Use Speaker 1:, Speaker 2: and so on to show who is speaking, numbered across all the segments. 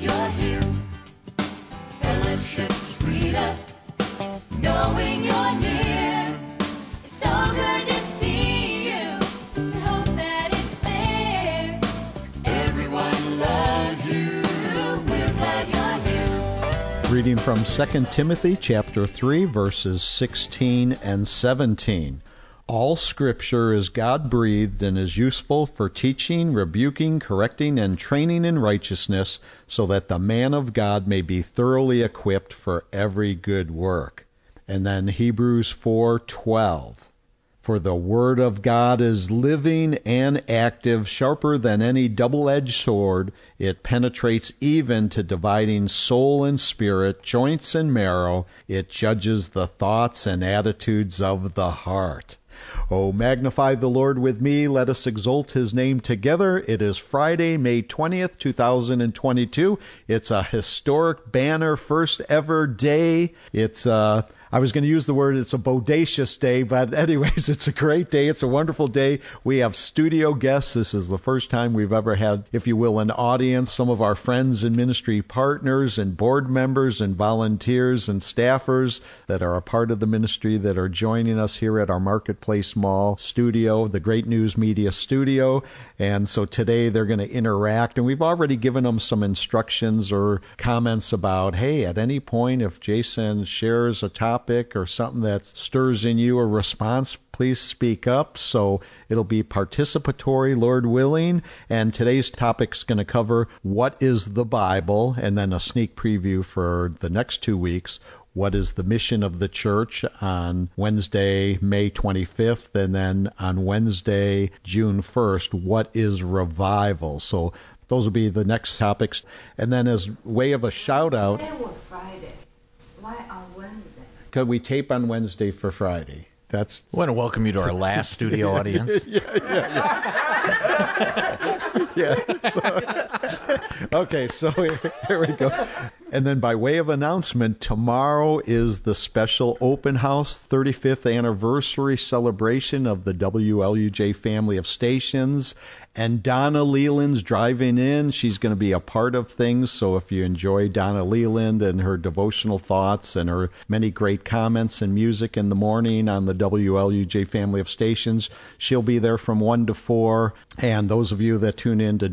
Speaker 1: you're here. Fellowship sweeter, knowing you're near. It's so good to see you. We hope that it's clear. Everyone loves you. We're glad you're here.
Speaker 2: Reading from 2 Timothy chapter 3, verses 16 and 17. All Scripture is God-breathed and is useful for teaching, rebuking, correcting, and training in righteousness, so that the man of God may be thoroughly equipped for every good work. And then Hebrews 4:12. For the Word of God is living and active, sharper than any double-edged sword. It penetrates even to dividing soul and spirit, joints and marrow. It judges the thoughts and attitudes of the heart. Oh, magnify the Lord with me. Let us exalt his name together. It is Friday, May 20th, 2022. It's a historic banner, first ever day. I was going to use the word, it's a bodacious day, but anyways, it's a great day. It's a wonderful day. We have studio guests. This is the first time we've ever had, if you will, an audience. Some of our friends and ministry partners and board members and volunteers and staffers that are a part of the ministry that are joining us here at our Marketplace Mall studio, the Great News Media studio. And so today they're going to interact, and we've already given them some instructions or comments about, hey, at any point, if Jason shares a topic or something that stirs in you a response, please speak up. So it'll be participatory, Lord willing. And today's topic's going to cover what is the Bible, and then a sneak preview for the next 2 weeks. What is the mission of the church on Wednesday, May 25th, and then on Wednesday, June 1st, what is revival? So those will be the next topics. And then as way of a shout-out...
Speaker 3: Today or Friday? Why on Wednesday?
Speaker 2: Because we tape on Wednesday for Friday.
Speaker 4: I want to welcome you to our last studio audience.
Speaker 2: Okay, so here we go. And then by way of announcement, tomorrow is the special open house 35th anniversary celebration of the WLUJ family of stations. And Donna Leland's driving in. She's going to be a part of things. So if you enjoy Donna Leland and her devotional thoughts and her many great comments and music in the morning on the WLUJ family of stations, she'll be there from 1 to 4. And those of you that tune in to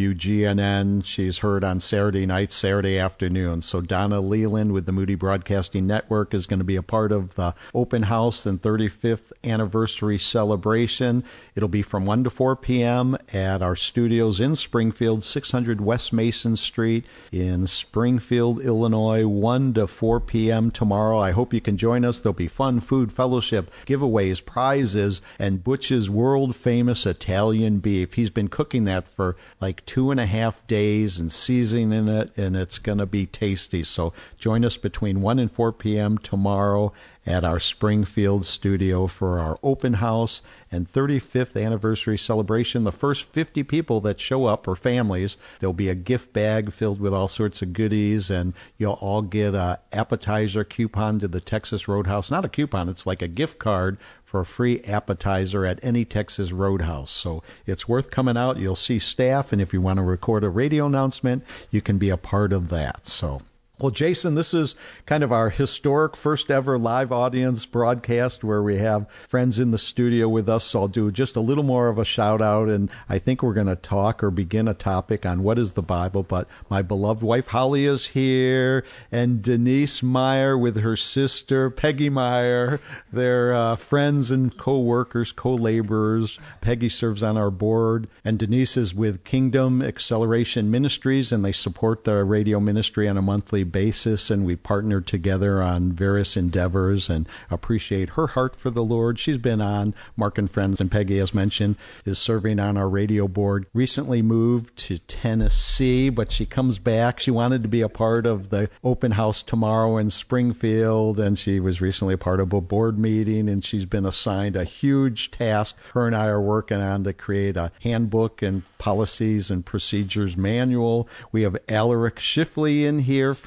Speaker 2: WGNN, she's heard on Saturday night, Saturday afternoon. So Donna Leland with the Moody Broadcasting Network is going to be a part of the open house and 35th anniversary celebration. It'll be from 1 to 4 p.m. at our studios in Springfield, 600 West Mason Street in Springfield, Illinois, 1 to 4 p.m. tomorrow. I hope you can join us. There'll be fun, food, fellowship, giveaways, prizes, and Butch's world-famous Italian beef. He's been cooking that for like 2.5 days and seasoning it, and it's going to be tasty. So join us between 1 and 4 p.m. tomorrow at our Springfield studio for our open house and 35th anniversary celebration. The first 50 people that show up are families. There'll be a gift bag filled with all sorts of goodies, and you'll all get an appetizer coupon to the Texas Roadhouse. Not a coupon, it's like a gift card for a free appetizer at any Texas Roadhouse. So it's worth coming out. You'll see staff, and if you want to record a radio announcement, you can be a part of that. So... Well, Jason, this is kind of our historic first ever live audience broadcast where we have friends in the studio with us. So I'll do just a little more of a shout out, and I think we're going to talk or begin a topic on what is the Bible. But my beloved wife Holly is here, and Denise Meyer with her sister Peggy Meyer. They're friends and co-workers, co-laborers. Peggy serves on our board, and Denise is with Kingdom Acceleration Ministries, and they support the radio ministry on a monthly basis, and we partnered together on various endeavors and appreciate her heart for the Lord. She's been on Mark and Friends, and Peggy, as mentioned, is serving on our radio board. Recently moved to Tennessee, but she comes back. She wanted to be a part of the open house tomorrow in Springfield, and she was recently a part of a board meeting, and she's been assigned a huge task. Her and I are working on to create a handbook and policies and procedures manual. We have Alaric Schiffley in here from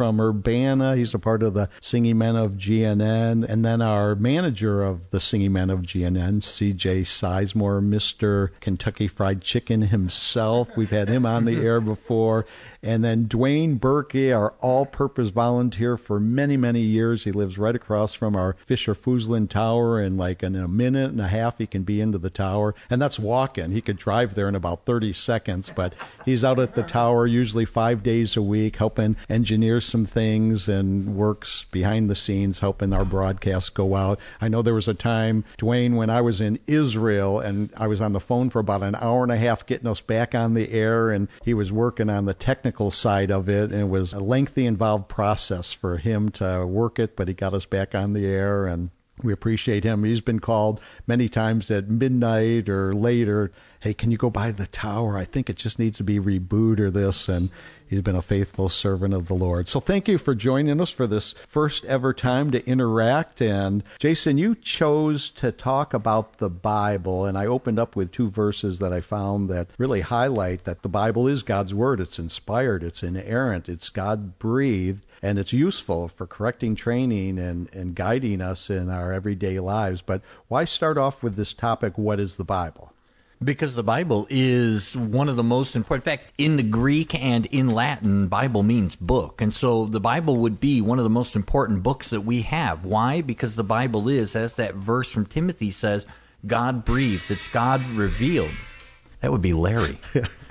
Speaker 2: from Urbana. He's a part of the Singing Men of GNN. And then our manager of the Singing Men of GNN, CJ Sizemore, Mr. Kentucky Fried Chicken himself. We've had him on the air before. And then Dwayne Berkey, our all-purpose volunteer for many, many years. He lives right across from our Fisher-Fusland Tower, and like in a minute and a half he can be into the tower. And that's walking. He could drive there in about 30 seconds, but he's out at the tower usually 5 days a week helping engineer some things and works behind the scenes helping our broadcasts go out. I know there was a time, Dwayne, when I was in Israel and I was on the phone for about an hour and a half getting us back on the air, and he was working on the technical side of it, and it was a lengthy, involved process for him to work it, but he got us back on the air, and we appreciate him. He's been called many times at midnight or later, hey, can you go by the tower? I think it just needs to be rebooted or this, and he's been a faithful servant of the Lord. So thank you for joining us for this first ever time to interact. And Jason, you chose to talk about the Bible, and I opened up with 2 verses that I found that really highlight that the Bible is God's Word. It's inspired, it's inerrant, it's God-breathed, and it's useful for correcting, training, and guiding us in our everyday lives. But why start off with this topic, what is the Bible?
Speaker 4: Because the Bible is one of the most important. In fact, in the Greek and in Latin, Bible means book. And so the Bible would be one of the most important books that we have. Why? Because the Bible is, as that verse from Timothy says, God breathed. It's God revealed. That would be Larry.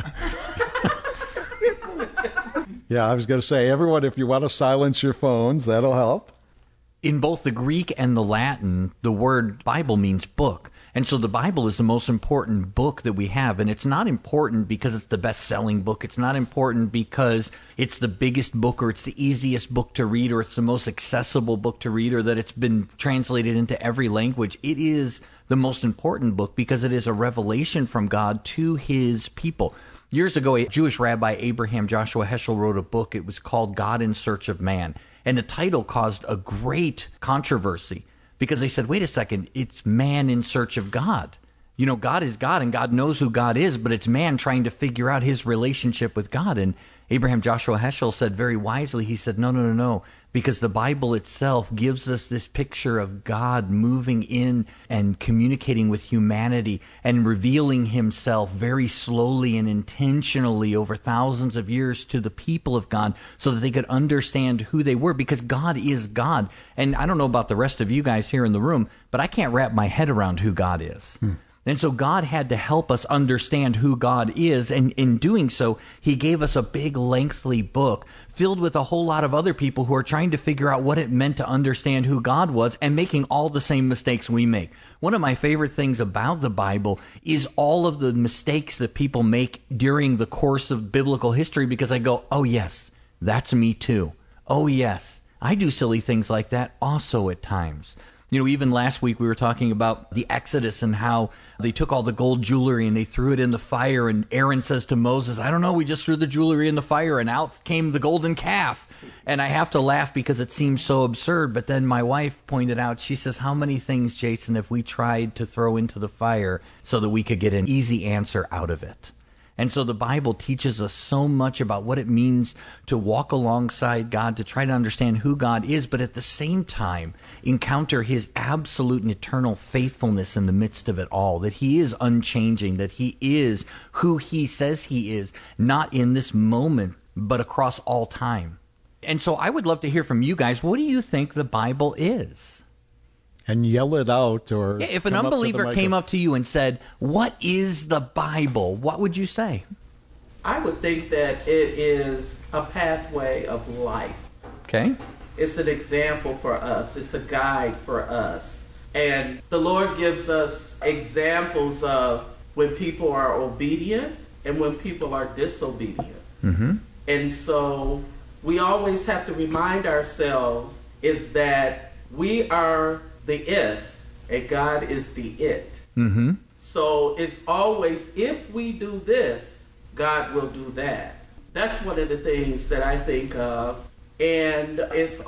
Speaker 2: Yeah, I was going to say, everyone, if you want to silence your phones, that'll help.
Speaker 4: In both the Greek and the Latin, the word Bible means book. And so the Bible is the most important book that we have. And it's not important because it's the best-selling book. It's not important because it's the biggest book or it's the easiest book to read or it's the most accessible book to read or that it's been translated into every language. It is the most important book because it is a revelation from God to his people. Years ago, a Jewish rabbi, Abraham Joshua Heschel, wrote a book. It was called God in Search of Man. And the title caused a great controversy because they said, wait a second, it's man in search of God. You know, God is God and God knows who God is, but it's man trying to figure out his relationship with God. And Abraham Joshua Heschel said very wisely, he said, no, because the Bible itself gives us this picture of God moving in and communicating with humanity and revealing himself very slowly and intentionally over thousands of years to the people of God so that they could understand who they were, because God is God. And I don't know about the rest of you guys here in the room, but I can't wrap my head around who God is. And so God had to help us understand who God is, and in doing so, he gave us a big, lengthy book filled with a whole lot of other people who are trying to figure out what it meant to understand who God was and making all the same mistakes we make. One of my favorite things about the Bible is all of the mistakes that people make during the course of biblical history, because I go, oh yes, that's me too. Oh yes, I do silly things like that also at times. You know, even last week we were talking about the Exodus and how they took all the gold jewelry and they threw it in the fire. And Aaron says to Moses, I don't know, we just threw the jewelry in the fire and out came the golden calf. And I have to laugh because it seems so absurd. But then my wife pointed out, she says, how many things, Jason, have we tried to throw into the fire so that we could get an easy answer out of it? And so the Bible teaches us so much about what it means to walk alongside God, to try to understand who God is, but at the same time encounter his absolute and eternal faithfulness in the midst of it all, that he is unchanging, that he is who he says he is, not in this moment, but across all time. And so I would love to hear from you guys. What do you think the Bible is?
Speaker 2: And yell it out, or
Speaker 4: if an unbeliever came up to you and said, what is the Bible? What would you say?
Speaker 5: I would think that it is a pathway of life.
Speaker 4: Okay.
Speaker 5: It's an example for us. It's a guide for us. And the Lord gives us examples of when people are obedient and when people are disobedient.
Speaker 4: Mm-hmm.
Speaker 5: And so we always have to remind ourselves is that we are the if, and God is the it.
Speaker 4: Mm-hmm.
Speaker 5: So it's always, if we do this, God will do that. That's one of the things that I think of. And it's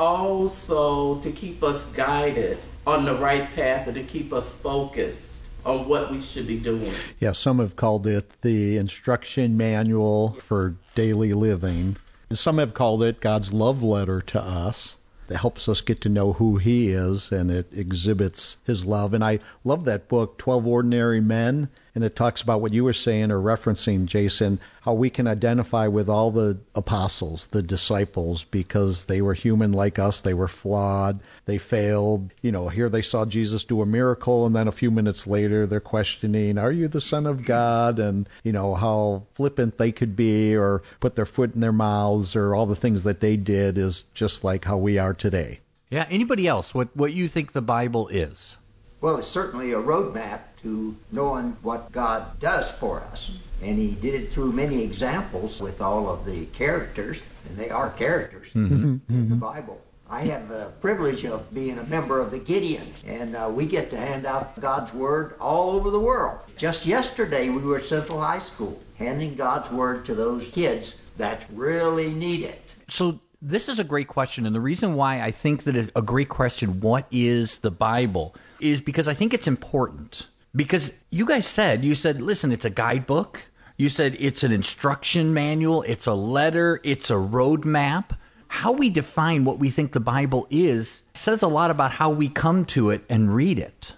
Speaker 5: also to keep us guided on the right path and to keep us focused on what we should be doing.
Speaker 2: Yeah, some have called it the instruction manual for daily living. Some have called it God's love letter to us. That helps us get to know who he is, and it exhibits his love. And I love that book, 12 Ordinary Men, and it talks about what you were saying or referencing, Jason, how we can identify with all the apostles, the disciples, because they were human like us. They were flawed. They failed. Here they saw Jesus do a miracle, and then a few minutes later they're questioning, are you the Son of God? And, how flippant they could be or put their foot in their mouths or all the things that they did is just like how we are today.
Speaker 4: Yeah, anybody else, what you think the Bible is?
Speaker 6: Well, it's certainly a roadmap to knowing what God does for us. And he did it through many examples with all of the characters, and they are characters in the Bible. I have the privilege of being a member of the Gideons, and we get to hand out God's Word all over the world. Just yesterday, we were at Central High School, handing God's Word to those kids that really need it.
Speaker 4: So this is a great question, and the reason why I think that is a great question, what is the Bible, is because I think it's important. Because you said, listen, it's a guidebook. You said it's an instruction manual. It's a letter. It's a roadmap. How we define what we think the Bible is says a lot about how we come to it and read it.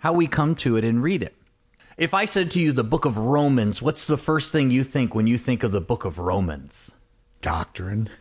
Speaker 4: If I said to you the book of Romans, what's the first thing you think when you think of the book of Romans?
Speaker 2: Doctrine.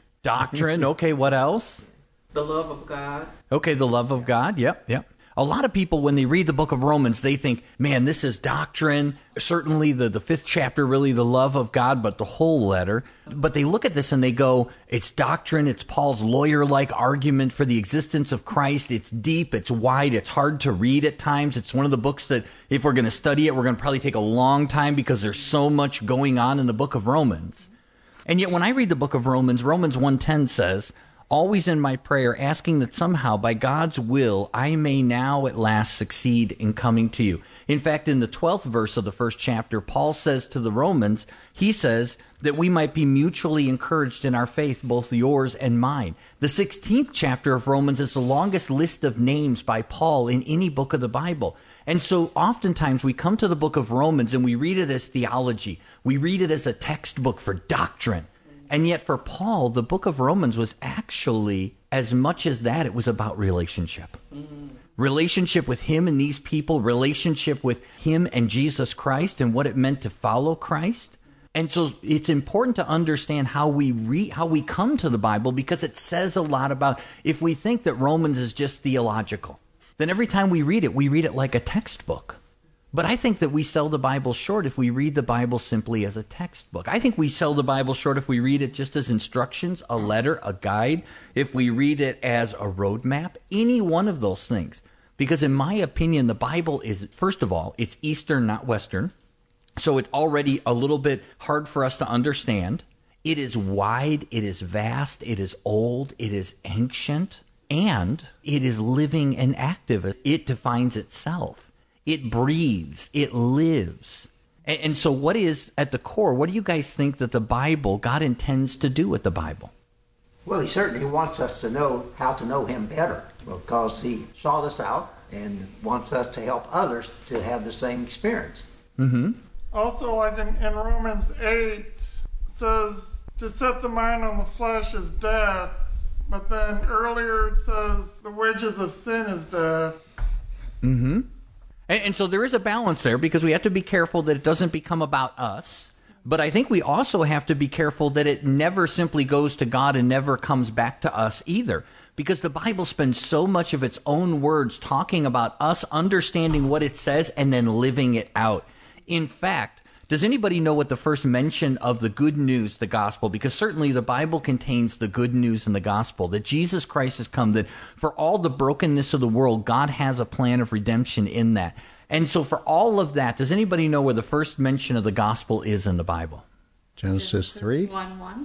Speaker 4: Okay, what else?
Speaker 5: The love of God.
Speaker 4: Okay, the love of God. Yep. A lot of people, when they read the book of Romans, they think, man, this is doctrine. Certainly the 5th chapter, really the love of God, but the whole letter. But they look at this and they go, it's doctrine. It's Paul's lawyer-like argument for the existence of Christ. It's deep. It's wide. It's hard to read at times. It's one of the books that if we're going to study it, we're going to probably take a long time because there's so much going on in the book of Romans. And yet when I read the book of Romans 1:10 says, always in my prayer, asking that somehow, by God's will, I may now at last succeed in coming to you. In fact, in the 12th verse of the 1st chapter, Paul says to the Romans, he says that we might be mutually encouraged in our faith, both yours and mine. The 16th chapter of Romans is the longest list of names by Paul in any book of the Bible. And so oftentimes we come to the book of Romans and we read it as theology. We read it as a textbook for doctrine. And yet for Paul, the book of Romans was actually, as much as that, it was about relationship. Relationship with him and these people, relationship with him and Jesus Christ and what it meant to follow Christ. And so it's important to understand how we come to the Bible, because it says a lot about, if we think that Romans is just theological, then every time we read it like a textbook. But I think that we sell the Bible short if we read the Bible simply as a textbook. I think we sell the Bible short if we read it just as instructions, a letter, a guide, if we read it as a roadmap, any one of those things. Because in my opinion, the Bible is, first of all, it's Eastern, not Western. So it's already a little bit hard for us to understand. It is wide, it is vast, it is old, it is ancient, and it is living and active. It defines itself. It breathes. It lives. And so what is at the core, what do you guys think that the Bible, God intends to do with the Bible?
Speaker 6: Well, he certainly wants us to know how to know him better, because he sought us out and wants us to help others to have the same experience.
Speaker 4: Mm-hmm.
Speaker 7: Also, like in Romans 8, says to set the mind on the flesh is death, but then earlier it says the wages of sin is death.
Speaker 4: Mm-hmm. And so there is a balance there, because we have to be careful that it doesn't become about us. But I think we also have to be careful that it never simply goes to God and never comes back to us either. Because the Bible spends so much of its own words talking about us understanding what it says and then living it out. In fact, does anybody know what the first mention of the good news, the gospel, because certainly the Bible contains the good news in the gospel, that Jesus Christ has come, that for all the brokenness of the world, God has a plan of redemption in that. And so for all of that, does anybody know where the first mention of the gospel is in the Bible?
Speaker 2: Genesis 3?
Speaker 3: 1:1.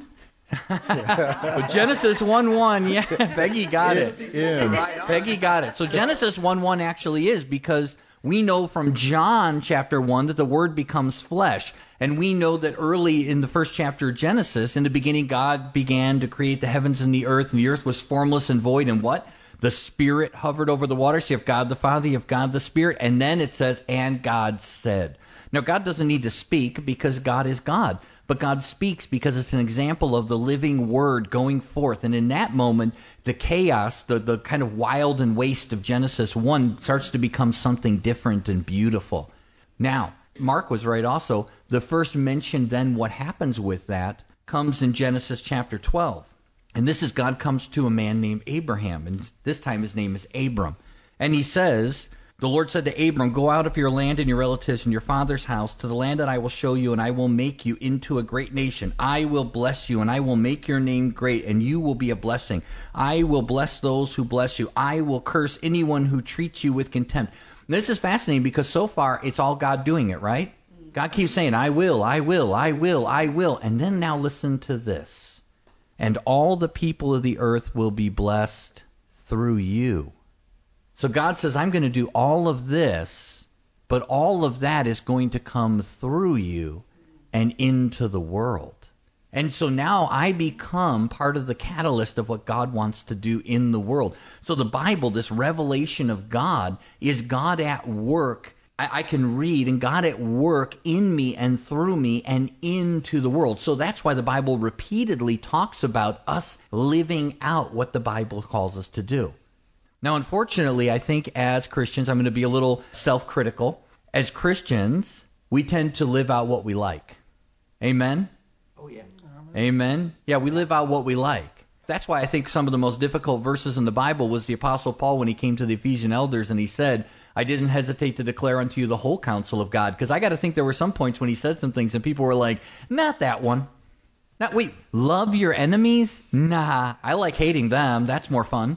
Speaker 4: Well, Genesis 1:1, yeah, Peggy got it. Peggy got it. So Genesis 1:1 actually is, because we know from John chapter 1 that the Word becomes flesh. And we know that early in the first chapter of Genesis, in the beginning, God began to create the heavens and the earth was formless and void. And what? The Spirit hovered over the waters. You have God the Father, you have God the Spirit. And then it says, and God said. Now, God doesn't need to speak because God is God. but God speaks because it's an example of the living word going forth. And in that moment, the chaos, the kind of wild and waste of Genesis 1 starts to become something different and beautiful. Now, Mark was right also. The first mention then what happens with that comes in Genesis chapter 12. And this is God comes to a man named Abraham, and this time his name is Abram. And he says, the Lord said to Abram, go out of your land and your relatives and your father's house to the land that I will show you, and I will make you into a great nation. I will bless you, and I will make your name great, and you will be a blessing. I will bless those who bless you. I will curse anyone who treats you with contempt. And this is fascinating because so far it's all God doing it, right? God keeps saying, I will, I will, I will, I will. And then now listen to this. And all the people of the earth will be blessed through you. So God says, I'm going to do all of this, but all of that is going to come through you and into the world. And so now I become part of the catalyst of what God wants to do in the world. So the Bible, this revelation of God, is God at work. I can read, and God at work in me and through me and into the world. So that's why the Bible repeatedly talks about us living out what the Bible calls us to do. Now, unfortunately, I think as Christians, I'm going to be a little self-critical. As Christians, we tend to live out what we like. Amen?
Speaker 6: Oh, yeah.
Speaker 4: Amen? Yeah, we live out what we like. That's why I think some of the most difficult verses in the Bible was the Apostle Paul when he came to the Ephesian elders and he said, I didn't hesitate to declare unto you the whole counsel of God. Because I got to think there were some points when he said some things and people were like, not that one. Wait, love your enemies? Nah, I like hating them. That's more fun.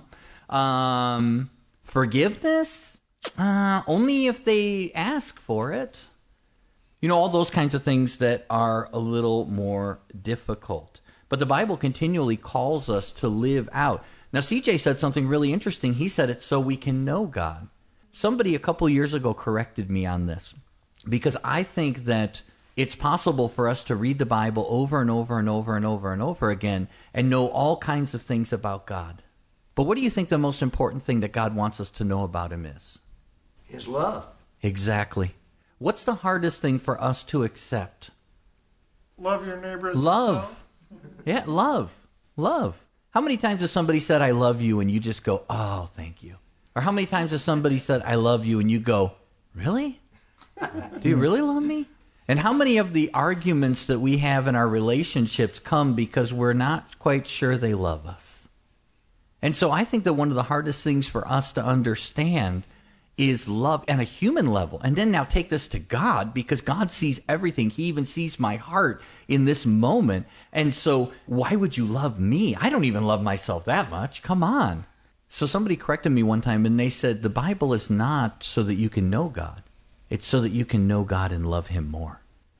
Speaker 4: Forgiveness? Only if they ask for it. You know, all those kinds of things that are a little more difficult. But the Bible continually calls us to live out. Now, CJ said something really interesting. He said it's so we can know God. Somebody a couple years ago corrected me on this because I think that it's possible for us to read the Bible over and over and over and over and over again and know all kinds of things about God. But what do you think the most important thing that God wants us to know about him is?
Speaker 6: His love.
Speaker 4: Exactly. What's the hardest thing for us to accept?
Speaker 7: Love your neighbor as
Speaker 4: Love.
Speaker 7: yourself.
Speaker 4: Yeah, love. Love. How many times has somebody said, I love you, and you just go, oh, thank you? Or how many times has somebody said, I love you, and you go, really? Do you really love me? And how many of the arguments that we have in our relationships come because we're not quite sure they love us? And so I think that one of the hardest things for us to understand is love on a human level. And then now take this to God, because God sees everything. He even sees my heart in this moment. And so why would you love me? I don't even love myself that much. Come on. So somebody corrected me one time, and they said, the Bible is not so that you can know God. It's so that you can know God and love him more.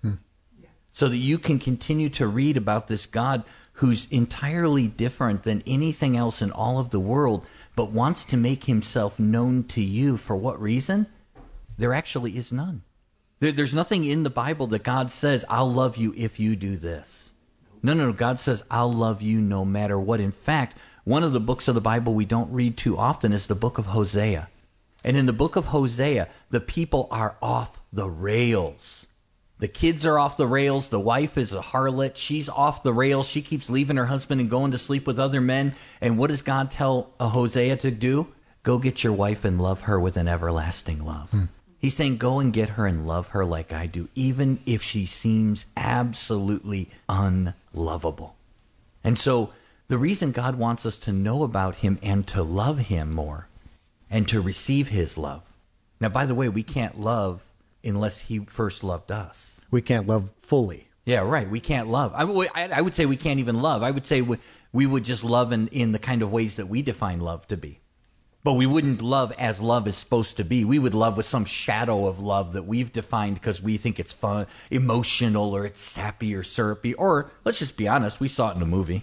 Speaker 4: So that you can continue to read about this God who's entirely different than anything else in all of the world, but wants to make himself known to you. For what reason? There actually is none. There's nothing in the Bible that God says, I'll love you if you do this. No. God says, I'll love you no matter what. In fact, one of the books of the Bible we don't read too often is the book of Hosea. And in the book of Hosea, the people are off the rails. The kids are off the rails. The wife is a harlot. She's off the rails. She keeps leaving her husband and going to sleep with other men. And what does God tell Hosea to do? Go get your wife and love her with an everlasting love. He's saying, go and get her and love her like I do, even if she seems absolutely unlovable. And so the reason God wants us to know about him and to love him more and to receive his love. Now, by the way, we can't love unless he first loved us.
Speaker 2: We can't love fully.
Speaker 4: Yeah, right. We can't love. I would say we can't even love. I would say we would just love in the kind of ways that we define love to be. But we wouldn't love as love is supposed to be. We would love with some shadow of love that we've defined because we think it's fun, emotional, or it's sappy or syrupy. Or, let's just be honest, we saw it in a movie.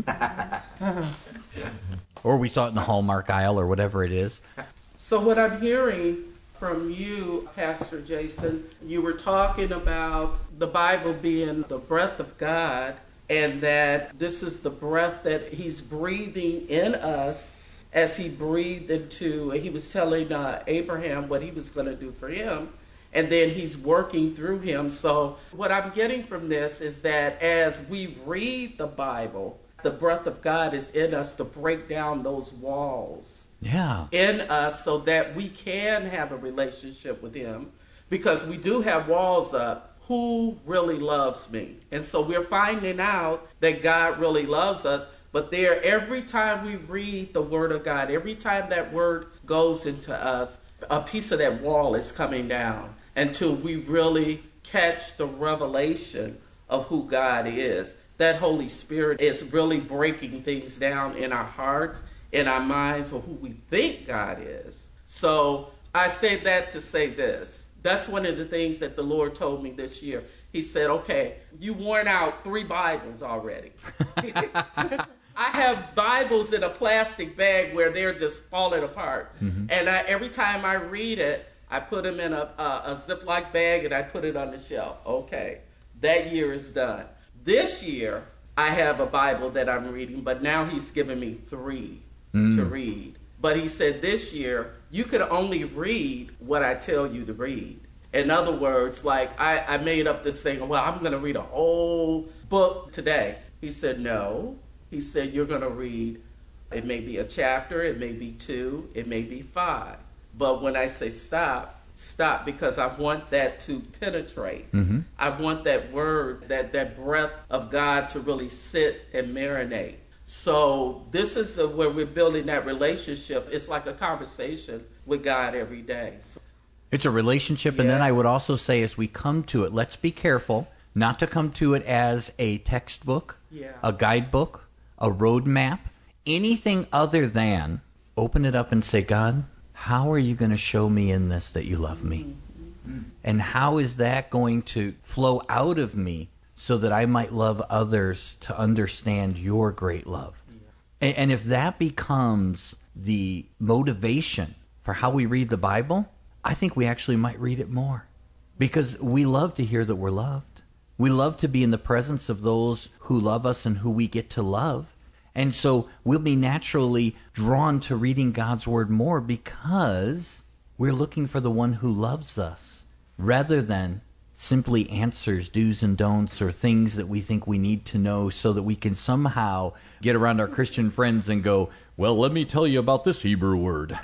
Speaker 4: Or we saw it in the Hallmark aisle or whatever it is.
Speaker 5: So what I'm hearing from you, Pastor Jason, you were talking about the Bible being the breath of God, and that this is the breath that he's breathing in us as he breathed into, he was telling Abraham what he was going to do for him. and then he's working through him. So what I'm getting from this is that as we read the Bible, the breath of God is in us to break down those walls in us so that we can have a relationship with him, because we do have walls up. Who really loves me? And so we're finding out that God really loves us. But there, every time we read the Word of God, every time that Word goes into us, a piece of that wall is coming down until we really catch the revelation of who God is. That Holy Spirit is really breaking things down in our hearts, in our minds, of who we think God is. So I say that to say this. That's one of the things that the Lord told me this year. He said, okay, you worn out 3 Bibles already. I have Bibles in a plastic bag where they're just falling apart. And every time I read it, I put them in a Ziploc bag and I put it on the shelf. Okay, that year is done. This year, I have a Bible that I'm reading, but now he's given me 3 to read. But he said this year, you could only read what I tell you to read. In other words, like I made up this thing, well, I'm going to read a whole book today. He said, no. He said, you're going to read, it may be a chapter, it may be 2, it may be 5. But when I say stop, stop, because I want that to penetrate. I want that word, that breath of God to really sit and marinate. So this is where we're building that relationship. It's like a conversation with God every day. So,
Speaker 4: it's a relationship, and then I would also say as we come to it, let's be careful not to come to it as a textbook, a guidebook, a roadmap, anything other than open it up and say, God, how are you going to show me in this that you love me? And how is that going to flow out of me so that I might love others to understand your great love? And if that becomes the motivation for how we read the Bible, I think we actually might read it more, because we love to hear that we're loved. We love to be in the presence of those who love us and who we get to love. And so we'll be naturally drawn to reading God's Word more because we're looking for the one who loves us, rather than simply answers, do's and don'ts, or things that we think we need to know so that we can somehow get around our Christian friends and go, well, let me tell you about this Hebrew word.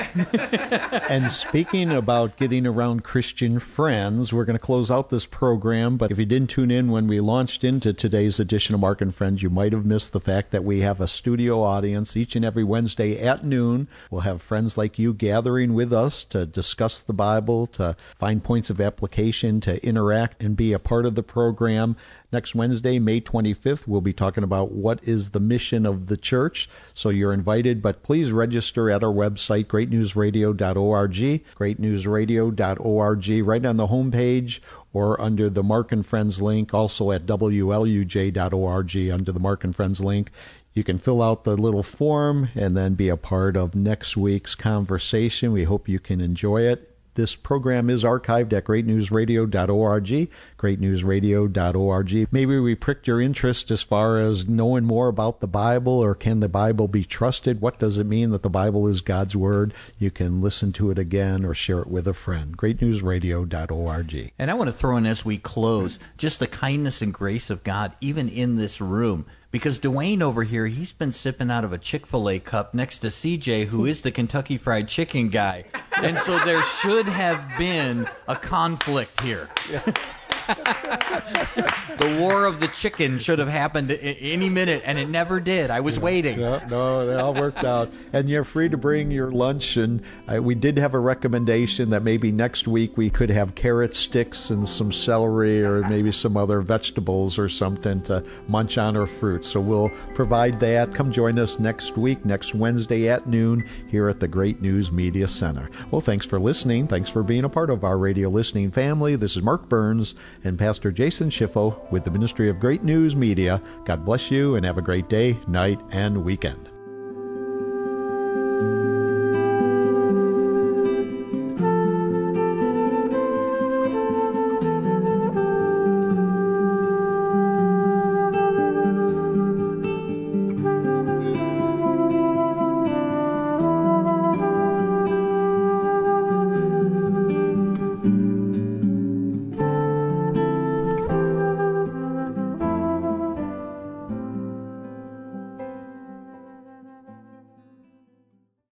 Speaker 2: And speaking about getting around Christian friends, we're going to close out this program, but if you didn't tune in when we launched into today's edition of Mark and Friends, you might have missed the fact that we have a studio audience each and every Wednesday at noon. We'll have friends like you gathering with us to discuss the Bible, to find points of application, to interact and be a part of the program. Next Wednesday, May 25th, we'll be talking about what is the mission of the church. So you're invited, but please register at our website, greatnewsradio.org, greatnewsradio.org, right on the homepage, or under the Mark and Friends link, also at WLUJ.org under the Mark and Friends link. You can fill out the little form and then be a part of next week's conversation. We hope you can enjoy it. This program is archived at greatnewsradio.org, greatnewsradio.org. Maybe we pricked your interest as far as knowing more about the Bible, or can the Bible be trusted? What does it mean that the Bible is God's Word? You can listen to it again or share it with a friend. greatnewsradio.org.
Speaker 4: And I want to throw in as we close just the kindness and grace of God, even in this room. Because Dwayne over here, he's been sipping out of a Chick-fil-A cup next to CJ, who is the Kentucky Fried Chicken guy. And so there should have been a conflict here. The war of the chicken should have happened any minute, and it never did. I was waiting.
Speaker 2: No, it all worked out. And you're free to bring your lunch. And we did have a recommendation that maybe next week we could have carrot sticks and some celery, or maybe some other vegetables or something to munch on, or fruit. So we'll provide that. Come join us next week, next Wednesday at noon, here at the Great News Media Center. Well, thanks for listening. Thanks for being a part of our radio listening family. This is Mark Burns and Pastor Jason Schiffo with the Ministry of Great News Media. God bless you, and have a great day, night, and weekend.